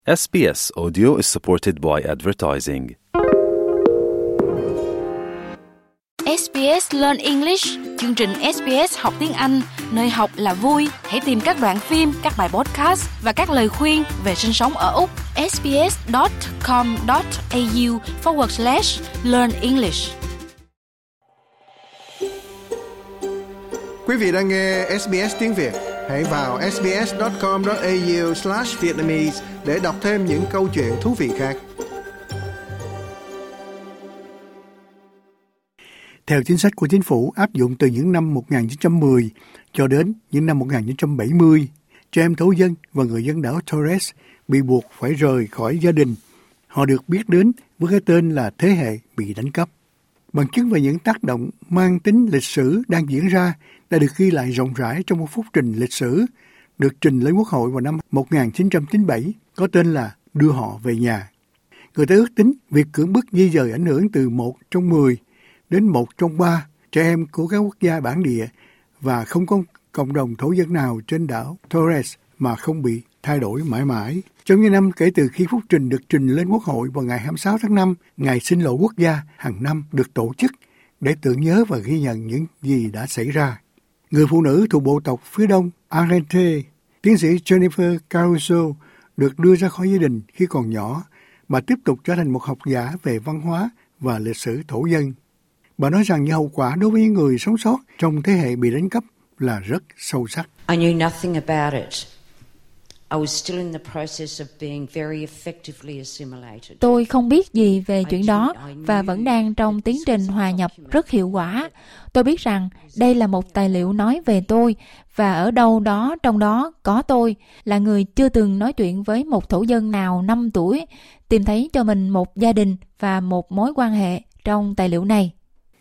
SBS Audio is supported by advertising. SBS Learn English, chương trình SBS học tiếng Anh, nơi học là vui. Hãy tìm các đoạn phim, các bài podcast và các lời khuyên về sinh sống ở Úc. sbs.com.au/learn English. Quý vị đang nghe SBS tiếng Việt. Hãy vào sbs.com.au/vietnamese để đọc thêm những câu chuyện thú vị khác. Theo chính sách của chính phủ áp dụng từ những năm 1910 cho đến những năm 1970, trẻ em thổ dân và người dân đảo Torres bị buộc phải rời khỏi gia đình. Họ được biết đến với cái tên là thế hệ bị đánh cắp. Bằng chứng về những tác động mang tính lịch sử đang diễn ra đã được ghi lại rộng rãi trong một phúc trình lịch sử được trình lên Quốc hội vào năm 1997 có tên là Đưa họ về nhà. Người ta ước tính việc cưỡng bức di dời ảnh hưởng từ 1 trong 10 đến 1 trong 3 trẻ em của các quốc gia bản địa và không có cộng đồng thổ dân nào trên đảo Torres mà không bị thay đổi mãi mãi. Trong những năm kể từ khi phúc trình được trình lên Quốc hội vào ngày 26 tháng 5, ngày sinh lộ quốc gia hàng năm được tổ chức để tưởng nhớ và ghi nhận những gì đã xảy ra. Người phụ nữ thuộc bộ tộc phía đông Arrente, tiến sĩ Jennifer Caruso, được đưa ra khỏi gia đình khi còn nhỏ và tiếp tục trở thành một học giả về văn hóa và lịch sử thổ dân. Bà nói rằng những hậu quả đối với những người sống sót trong thế hệ bị đánh cắp là rất sâu sắc. I knew nothing about it. I was still in the process of being very effectively assimilated. Tôi không biết gì về chuyện đó và vẫn đang trong tiến trình hòa nhập rất hiệu quả. Tôi biết rằng đây là một tài liệu nói về tôi và ở đâu đó trong đó có tôi là người chưa từng nói chuyện với một thổ dân nào 5 tuổi, tìm thấy cho mình một gia đình và một mối quan hệ trong tài liệu này.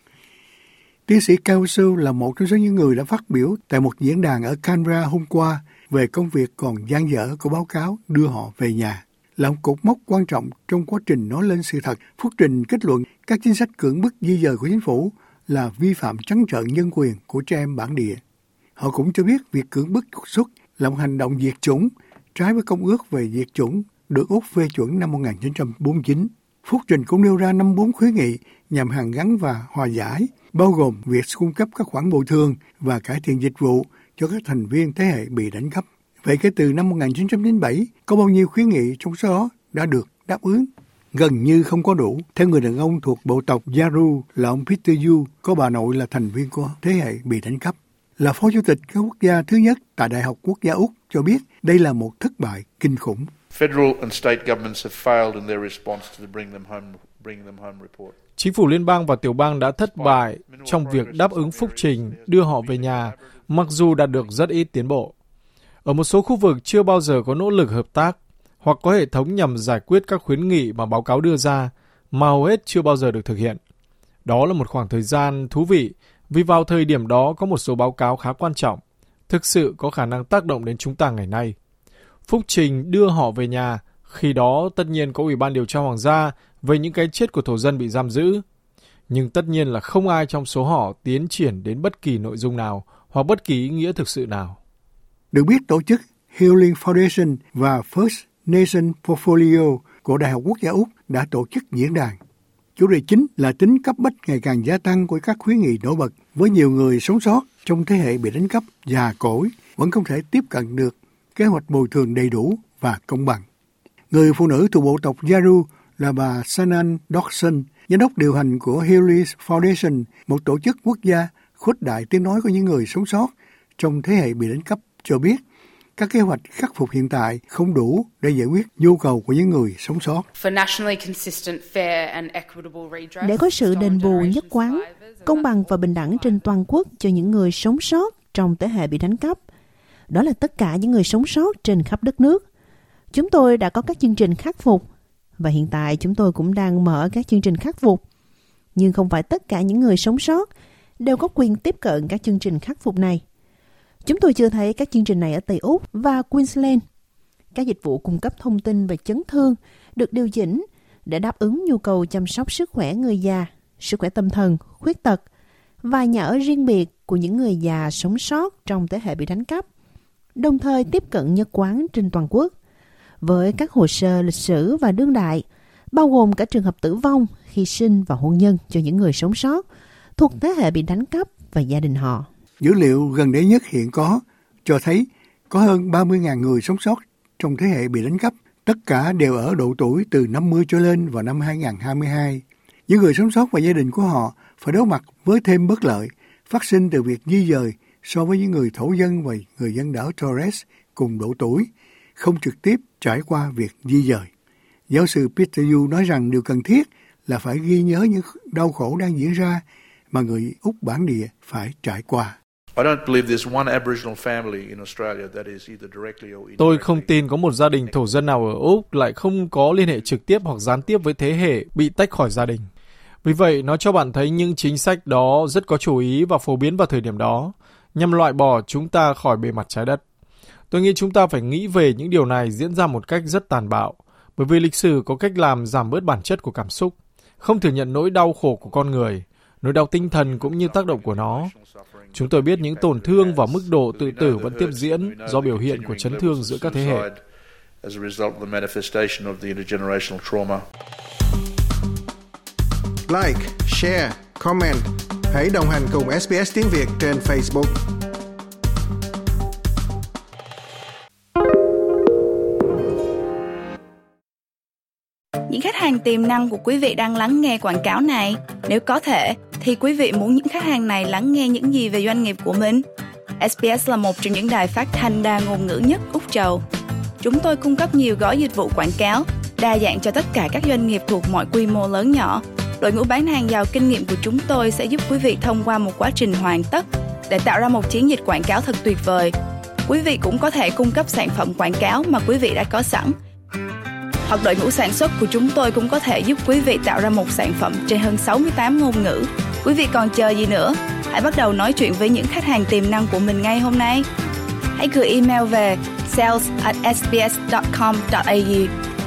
Tiến sĩ Caruso là một trong số những người đã phát biểu tại một diễn đàn ở Canberra hôm qua về công việc còn dang dở của báo cáo Đưa họ về nhà, là một cột mốc quan trọng trong quá trình nói lên sự thật. Phúc trình kết luận các chính sách cưỡng bức di dời của chính phủ là vi phạm trắng trợn nhân quyền của trẻ em bản địa. Họ cũng cho biết việc cưỡng bức trục xuất là một hành động diệt chủng, trái với công ước về diệt chủng được Úc phê chuẩn năm 1949. Phúc trình cũng nêu ra 54 khuyến nghị nhằm hàn gắn và hòa giải, bao gồm việc cung cấp các khoản bồi thường và cải thiện dịch vụ cho các thành viên thế hệ bị đánh cắp. Vậy kể từ năm 1997, có bao nhiêu khuyến nghị trong số đó đã được đáp ứng? Gần như không có đủ. Theo người đàn ông thuộc bộ tộc Yaru là ông Peter Yu, có bà nội là thành viên của thế hệ bị đánh cắp, là phó chủ tịch các quốc gia thứ nhất tại Đại học Quốc gia Úc, cho biết đây là một thất bại kinh khủng. Federal and state governments have failed in their response to the Bring Them Home report. Chính phủ liên bang và tiểu bang đã thất bại trong việc đáp ứng phúc trình Đưa họ về nhà, mặc dù đạt được rất ít tiến bộ. Ở một số khu vực chưa bao giờ có nỗ lực hợp tác hoặc có hệ thống nhằm giải quyết các khuyến nghị mà báo cáo đưa ra, mà hầu hết chưa bao giờ được thực hiện. Đó là một khoảng thời gian thú vị, vì vào thời điểm đó có một số báo cáo khá quan trọng, thực sự có khả năng tác động đến chúng ta ngày nay. Phúc trình Đưa họ về nhà, khi đó tất nhiên có Ủy ban điều tra hoàng gia về những cái chết của thổ dân bị giam giữ. Nhưng tất nhiên là không ai trong số họ tiến triển đến bất kỳ nội dung nào hoặc bất kỳ ý nghĩa thực sự nào. Được biết, tổ chức Healing Foundation và First Nation Portfolio của Đại học Quốc gia Úc đã tổ chức diễn đàn. Chủ đề chính là tính cấp bách ngày càng gia tăng của các khuyến nghị nổi bật, với nhiều người sống sót trong thế hệ bị đánh cắp, già cỗi vẫn không thể tiếp cận được kế hoạch bồi thường đầy đủ và công bằng. Người phụ nữ thuộc bộ tộc Yaru là bà Sanan Dawson, giám đốc điều hành của Healing Foundation, một tổ chức quốc gia khuếch đại tiếng nói của những người sống sót trong thế hệ bị đánh cắp, cho biết các kế hoạch khắc phục hiện tại không đủ để giải quyết nhu cầu của những người sống sót. Để có sự đền bù nhất quán, công bằng và bình đẳng trên toàn quốc cho những người sống sót trong thế hệ bị đánh cắp, đó là tất cả những người sống sót trên khắp đất nước. Chúng tôi đã có các chương trình khắc phục và hiện tại chúng tôi cũng đang mở các chương trình khắc phục. Nhưng không phải tất cả những người sống sót đều có quyền tiếp cận các chương trình khắc phục này. Chúng tôi chưa thấy các chương trình này ở Tây Úc và Queensland. Các dịch vụ cung cấp thông tin về chấn thương được điều chỉnh để đáp ứng nhu cầu chăm sóc sức khỏe người già, sức khỏe tâm thần, khuyết tật và nhà ở riêng biệt của những người già sống sót trong thế hệ bị đánh cắp, đồng thời tiếp cận nhất quán trên toàn quốc. với các hồ sơ lịch sử và đương đại, bao gồm cả trường hợp tử vong, hy sinh và hôn nhân cho những người sống sót thuộc thế hệ bị đánh cắp và gia đình họ. Dữ liệu gần đây nhất hiện có cho thấy có hơn 30.000 người sống sót trong thế hệ bị đánh cắp, tất cả đều ở độ tuổi từ 50 trở lên vào năm 2022. Những người sống sót và gia đình của họ phải đối mặt với thêm bất lợi phát sinh từ việc di dời so với những người thổ dân và người dân đảo Torres cùng độ tuổi, không trực tiếp trải qua việc di dời. Giáo sư Peter Yu nói rằng điều cần thiết là phải ghi nhớ những đau khổ đang diễn ra mà người Úc bản địa phải trải qua. Tôi không tin có một gia đình thổ dân nào ở Úc lại không có liên hệ trực tiếp hoặc gián tiếp với thế hệ bị tách khỏi gia đình. Vì vậy, nó cho bạn thấy những chính sách đó rất có chú ý và phổ biến vào thời điểm đó, nhằm loại bỏ chúng ta khỏi bề mặt trái đất. Tôi nghĩ chúng ta phải nghĩ về những điều này diễn ra một cách rất tàn bạo, bởi vì lịch sử có cách làm giảm bớt bản chất của cảm xúc, không thừa nhận nỗi đau khổ của con người, nỗi đau tinh thần cũng như tác động của nó. Chúng tôi biết những tổn thương và mức độ tự tử vẫn tiếp diễn do biểu hiện của chấn thương giữa các thế hệ. Like, share, comment. Hãy đồng hành cùng SBS tiếng Việt trên Facebook. Những khách hàng tiềm năng của quý vị đang lắng nghe quảng cáo này. Nếu có thể, thì quý vị muốn những khách hàng này lắng nghe những gì về doanh nghiệp của mình? SBS là một trong những đài phát thanh đa ngôn ngữ nhất Úc Châu. Chúng tôi cung cấp nhiều gói dịch vụ quảng cáo, đa dạng cho tất cả các doanh nghiệp thuộc mọi quy mô lớn nhỏ. Đội ngũ bán hàng giàu kinh nghiệm của chúng tôi sẽ giúp quý vị thông qua một quá trình hoàn tất để tạo ra một chiến dịch quảng cáo thật tuyệt vời. Quý vị cũng có thể cung cấp sản phẩm quảng cáo mà quý vị đã có sẵn. Hoặc đội ngũ sản xuất của chúng tôi cũng có thể giúp quý vị tạo ra một sản phẩm trên hơn 68 ngôn ngữ. Quý vị còn chờ gì nữa? Hãy bắt đầu nói chuyện với những khách hàng tiềm năng của mình ngay hôm nay. Hãy gửi email về sales@sbs.com.au